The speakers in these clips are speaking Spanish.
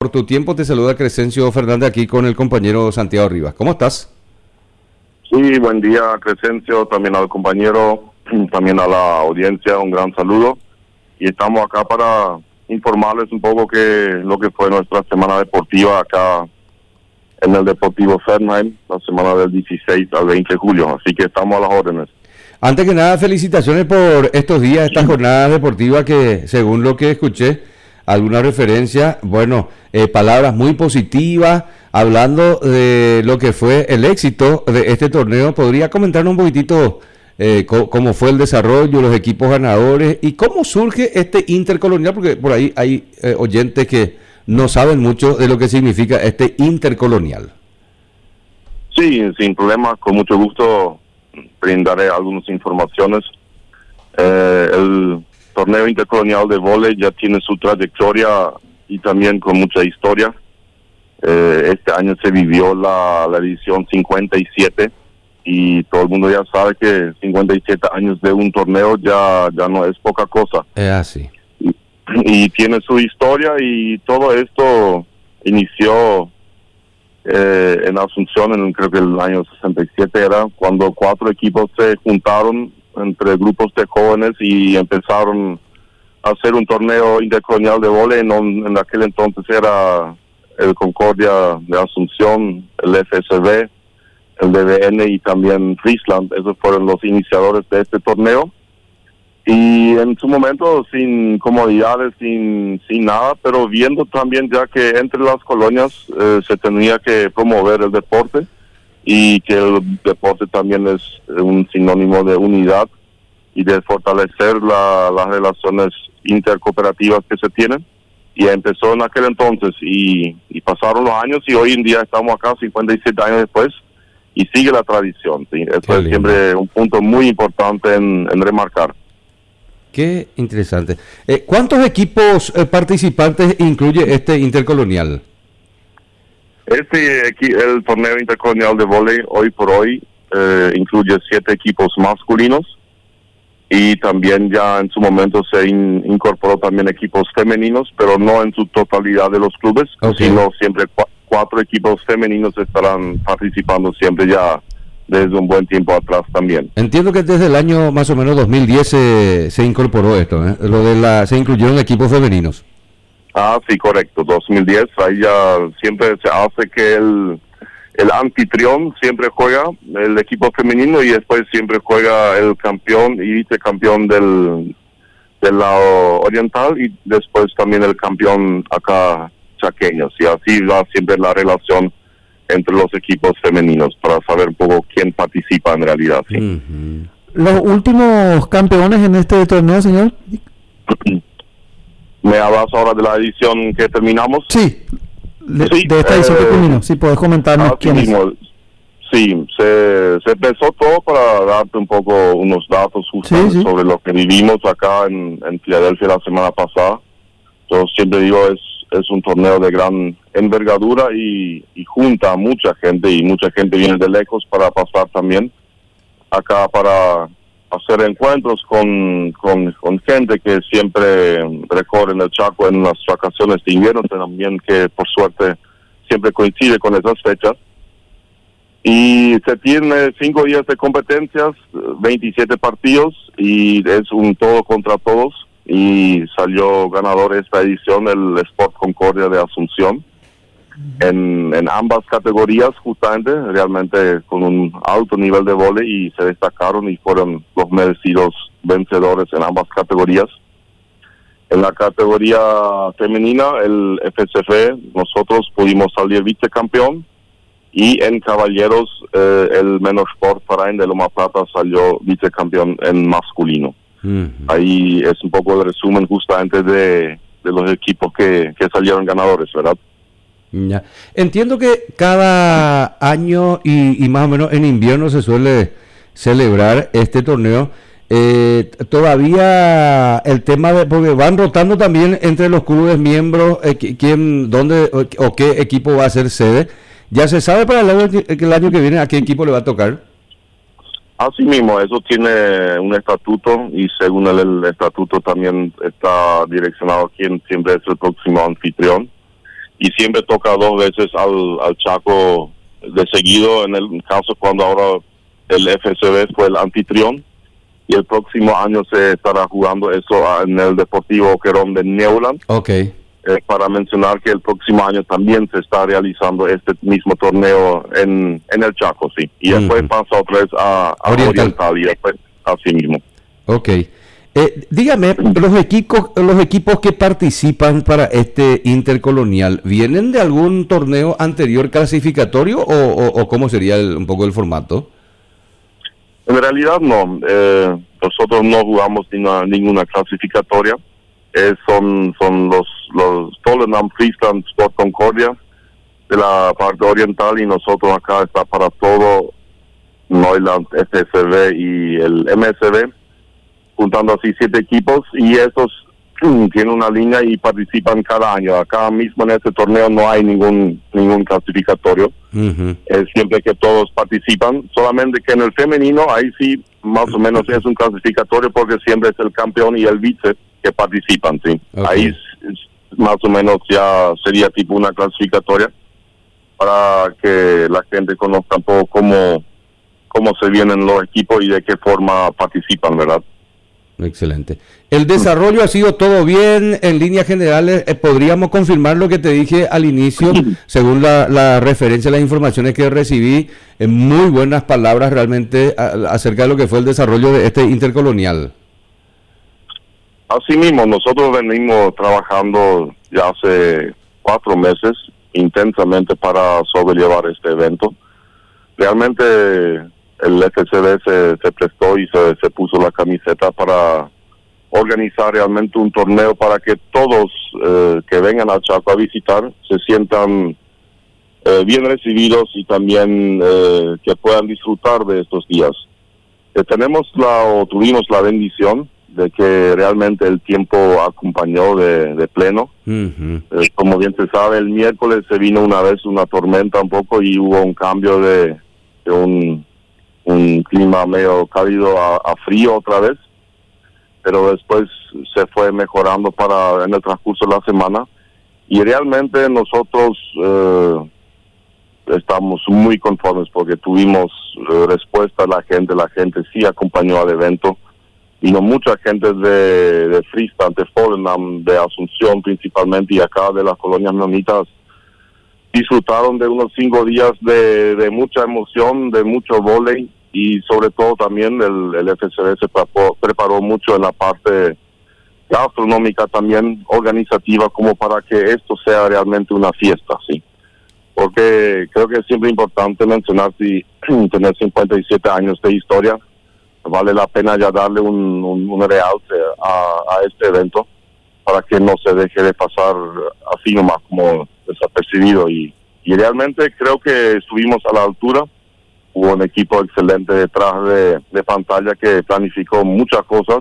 Por tu tiempo te saluda Crescencio Fernández aquí con el compañero Santiago Rivas. ¿Cómo estás? Sí, buen día, Crescencio, también al compañero, también a la audiencia, un gran saludo. Y estamos acá para informarles un poco lo que fue nuestra semana deportiva acá en el Deportivo Fernheim, la semana del 16 al 20 de julio. Así que estamos a las órdenes. Antes que nada, felicitaciones por estos días, estas jornadas deportivas que, según lo que escuché, alguna referencia, palabras muy positivas, hablando de lo que fue el éxito de este torneo. ¿Podría comentarnos un poquitito cómo fue el desarrollo, los equipos ganadores y cómo surge este intercolonial? Porque por ahí hay oyentes que no saben mucho de lo que significa este intercolonial. Sí, sin problema, con mucho gusto brindaré algunas informaciones. El torneo intercolonial de vóley ya tiene su trayectoria y también con mucha historia. Este año se vivió la edición 57 y todo el mundo ya sabe que 57 años de un torneo ya no es poca cosa. Es así. Y tiene su historia, y todo esto inició en Asunción, creo que el año 67 era, cuando 4 equipos se juntaron entre grupos de jóvenes y empezaron a hacer un torneo intercolonial de vóley. En aquel entonces era el Concordia de Asunción, el FSB, el DBN y también Friesland. Esos fueron los iniciadores de este torneo. Y en su momento sin comodidades, sin nada, pero viendo también ya que entre las colonias se tenía que promover el deporte, y que el deporte también es un sinónimo de unidad y de fortalecer las relaciones intercooperativas que se tienen. Y empezó en aquel entonces y pasaron los años y hoy en día estamos acá 57 años después y sigue la tradición. ¿Sí? Esto es siempre un punto muy importante en remarcar. Qué interesante. ¿Cuántos equipos participantes incluye este intercolonial? El torneo intercolonial de vóley hoy por hoy incluye 7 equipos masculinos, y también ya en su momento se incorporó también equipos femeninos, pero no en su totalidad de los clubes, sino siempre 4 equipos femeninos estarán participando siempre ya desde un buen tiempo atrás también. Entiendo que desde el año más o menos 2010 se incorporó esto, se incluyeron equipos femeninos. Ah, sí, correcto, 2010, ahí ya siempre se hace que el anfitrión siempre juega el equipo femenino y después siempre juega el campeón y vicecampeón del lado oriental, y después también el campeón acá chaqueño, y así va siempre la relación entre los equipos femeninos para saber un poco quién participa en realidad. ¿Sí? Uh-huh. ¿Los últimos campeones en este torneo, señor? ¿Me hablas ahora de la edición que terminamos? Sí, de esta edición que terminó. Sí, puedes comentarnos quién es. Sí, se empezó todo para darte un poco unos datos justamente sobre lo que vivimos acá en Filadelfia la semana pasada. Yo siempre digo, es un torneo de gran envergadura y junta a mucha gente, y mucha gente viene de lejos para pasar también acá para hacer encuentros con gente que siempre recorren el Chaco en las vacaciones de invierno, también que por suerte siempre coincide con esas fechas. Y se tiene 5 días de competencias, 27 partidos, y es un todo contra todos. Y salió ganador esta edición el Sport Concordia de Asunción en ambas categorías, justamente, realmente con un alto nivel de vóley, y se destacaron y fueron los merecidos vencedores en ambas categorías. En la categoría femenina, el FSF, nosotros pudimos salir vicecampeón, y en caballeros el Menor Sport Verein de Loma Plata salió vicecampeón en masculino. Ahí es un poco el resumen justamente de los equipos que salieron ganadores, ¿verdad? Ya. Entiendo que cada año y más o menos en invierno se suele celebrar este torneo. Todavía el tema porque van rotando también entre los clubes miembros dónde o qué equipo va a ser sede. ¿Ya se sabe para el año que viene a qué equipo le va a tocar? Así mismo, eso tiene un estatuto, y según el estatuto también está direccionado quién siempre es el próximo anfitrión. y siempre toca 2 veces al Chaco de seguido, en el caso cuando ahora el FCB fue el anfitrión, y el próximo año se estará jugando eso en el Deportivo Querón de Neuland. Okay. Para mencionar que el próximo año también se está realizando este mismo torneo en el Chaco, sí. Y después pasa otra vez a Oriental y después así mismo. Ok. Dígame, los equipos que participan para este intercolonial, ¿vienen de algún torneo anterior clasificatorio o cómo sería un poco el formato? En realidad no. Nosotros no jugamos ninguna clasificatoria. Son los Tolenam Friesland Sport Concordia de la parte oriental, y nosotros acá está para todo Neuland, FSB y el MSB, juntando así 7 equipos, y esos tienen una línea y participan cada año. Acá mismo en este torneo no hay ningún clasificatorio. Es siempre que todos participan, solamente que en el femenino ahí sí más o menos es un clasificatorio, porque siempre es el campeón y el vice que participan, sí. Okay. Ahí más o menos ya sería tipo una clasificatoria para que la gente conozca un poco cómo se vienen los equipos y de qué forma participan, ¿verdad? Excelente. El desarrollo ha sido todo bien, en líneas generales. Podríamos confirmar lo que te dije al inicio, según la referencia a las informaciones que recibí, muy buenas palabras realmente acerca de lo que fue el desarrollo de este intercolonial. Así mismo, nosotros venimos trabajando ya hace 4 meses intensamente para sobrellevar este evento. Realmente el FCB se prestó y se puso la camiseta para organizar realmente un torneo para que todos que vengan a Chaco a visitar se sientan bien recibidos y también que puedan disfrutar de estos días. Tuvimos la bendición de que realmente el tiempo acompañó de pleno. Como bien se sabe, el miércoles se vino una vez una tormenta un poco y hubo un cambio de un clima medio cálido a frío otra vez, pero después se fue mejorando en el transcurso de la semana, y realmente nosotros estamos muy conformes porque tuvimos respuesta a la gente sí acompañó al evento. Vino mucha gente de Friesland, de Folenam, de Asunción principalmente, y acá de las colonias menonitas. Disfrutaron de unos 5 días de mucha emoción, de mucho vóley, y sobre todo también el FCB se preparó mucho en la parte gastronómica, también organizativa, como para que esto sea realmente una fiesta, sí. Porque creo que es siempre importante mencionar, si tener 57 años de historia, vale la pena ya darle un realce a este evento para que no se deje de pasar así nomás como desapercibido, y realmente creo que estuvimos a la altura. Hubo un equipo excelente detrás de pantalla que planificó muchas cosas,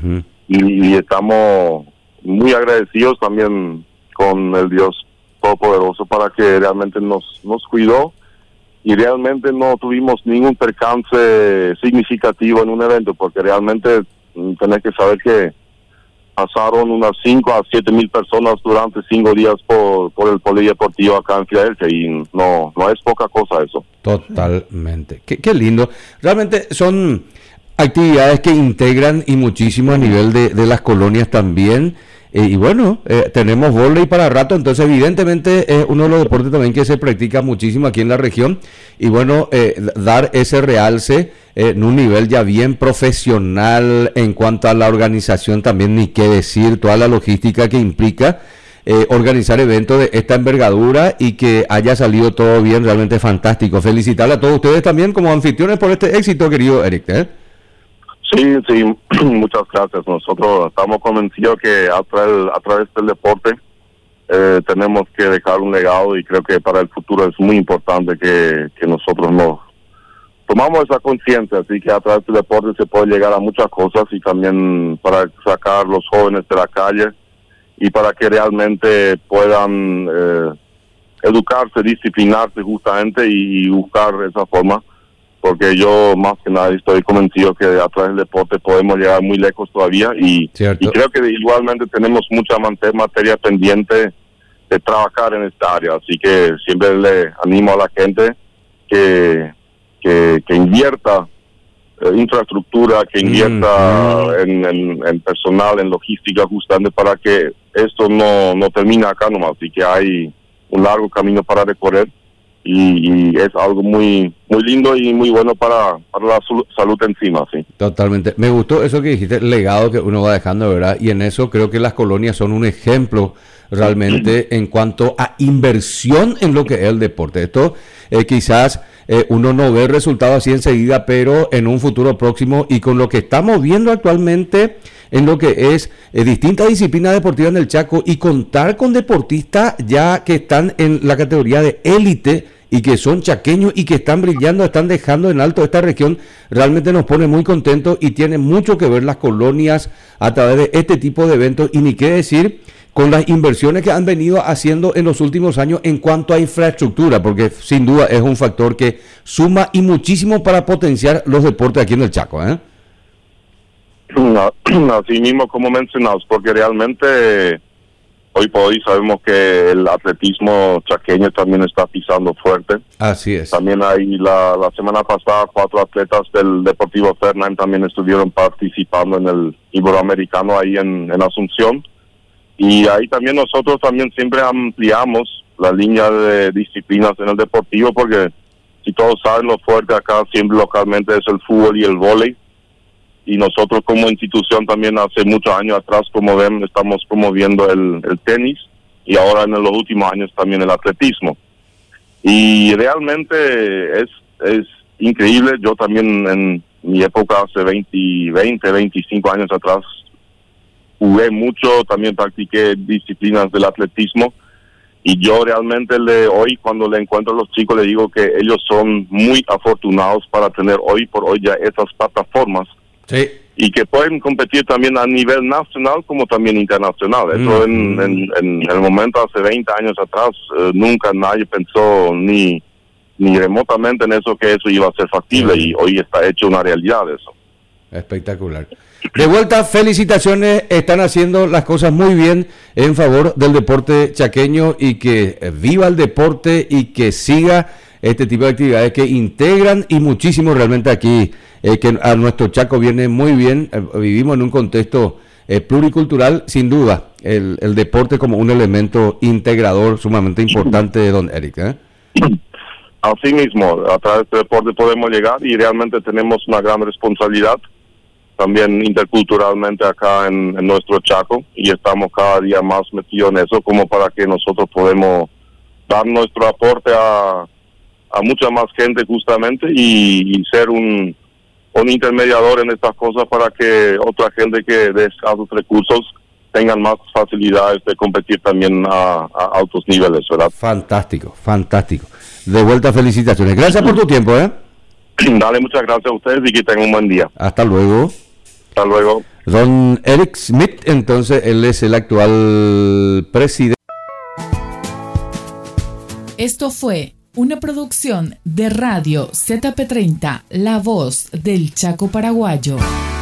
y estamos muy agradecidos también con el Dios Todopoderoso para que realmente nos cuidó, y realmente no tuvimos ningún percance significativo en un evento, porque realmente tenés que saber que pasaron unas 5 a 7 mil personas durante 5 días por el polideportivo acá en Filadelfia, y no es poca cosa eso. Totalmente. Qué lindo. Realmente son actividades que integran y muchísimo a nivel de las colonias también. Y bueno, tenemos vóley para rato, entonces evidentemente es uno de los deportes también que se practica muchísimo aquí en la región, y bueno, dar ese realce en un nivel ya bien profesional en cuanto a la organización también, ni qué decir, toda la logística que implica organizar eventos de esta envergadura y que haya salido todo bien, realmente fantástico. Felicitarle a todos ustedes también como anfitriones por este éxito, querido Eric. Sí, muchas gracias. Nosotros estamos convencidos que a través del deporte tenemos que dejar un legado, y creo que para el futuro es muy importante que nosotros nos tomamos esa conciencia, así que a través del deporte se puede llegar a muchas cosas, y también para sacar los jóvenes de la calle y para que realmente puedan educarse, disciplinarse justamente y buscar esa forma. Porque yo más que nada estoy convencido que a través del deporte podemos llegar muy lejos todavía, y creo que igualmente tenemos mucha materia pendiente trabajar en esta área. Así que siempre le animo a la gente que invierta infraestructura, que invierta en personal, en logística, justamente para que esto no termine acá nomás, y que hay un largo camino para recorrer, y es algo muy muy lindo y muy bueno para la salud encima, sí. Totalmente. Me gustó eso que dijiste, el legado que uno va dejando, ¿verdad? Y en eso creo que las colonias son un ejemplo realmente en cuanto a inversión en lo que es el deporte. Esto quizás uno no ve resultados así enseguida, pero en un futuro próximo, y con lo que estamos viendo actualmente en lo que es distintas disciplinas deportivas en el Chaco, y contar con deportistas ya que están en la categoría de élite y que son chaqueños y que están brillando, están dejando en alto esta región, realmente nos pone muy contentos, y tiene mucho que ver las colonias a través de este tipo de eventos, y ni qué decir con las inversiones que han venido haciendo en los últimos años en cuanto a infraestructura, porque sin duda es un factor que suma y muchísimo para potenciar los deportes aquí en el Chaco, ¿eh? Así mismo como mencionados, porque realmente hoy por hoy sabemos que el atletismo chaqueño también está pisando fuerte. Así es. También hay la semana pasada 4 atletas del Deportivo Fernán también estuvieron participando en el Iberoamericano ahí en Asunción. Y ahí también nosotros también siempre ampliamos la línea de disciplinas en el deportivo, porque si todos saben, lo fuerte acá siempre localmente es el fútbol y el vóley. Y nosotros como institución también hace muchos años atrás, como ven, estamos promoviendo el tenis, y ahora en los últimos años también el atletismo. Y realmente es increíble. Yo también en mi época, hace 25 años atrás, jugué mucho, también practiqué disciplinas del atletismo, y yo realmente hoy cuando le encuentro a los chicos le digo que ellos son muy afortunados para tener hoy por hoy ya esas plataformas. Sí. Y que pueden competir también a nivel nacional como también internacional. Eso en el momento hace 20 años atrás, nunca nadie pensó ni remotamente en eso, que eso iba a ser factible, y hoy está hecho una realidad eso. Espectacular. De vuelta, felicitaciones, están haciendo las cosas muy bien en favor del deporte chaqueño, y que viva el deporte y que siga este tipo de actividades que integran, y muchísimo realmente aquí, que a nuestro Chaco viene muy bien. Vivimos en un contexto pluricultural, sin duda, el deporte como un elemento integrador sumamente importante de don Eric, ¿eh? Así mismo, a través del deporte podemos llegar, y realmente tenemos una gran responsabilidad también interculturalmente acá en nuestro Chaco, y estamos cada día más metidos en eso, como para que nosotros podemos dar nuestro aporte a mucha más gente justamente, y ser un intermediador en estas cosas para que otra gente que de escasos recursos tengan más facilidades de competir también a altos niveles, ¿verdad? Fantástico, fantástico. De vuelta, felicitaciones. Gracias por tu tiempo, ¿eh? Dale, muchas gracias a ustedes, y que tengan un buen día. Hasta luego. Hasta luego. Don Eric Smith, entonces, él es el actual presidente. Esto fue una producción de Radio ZP30, La Voz del Chaco Paraguayo.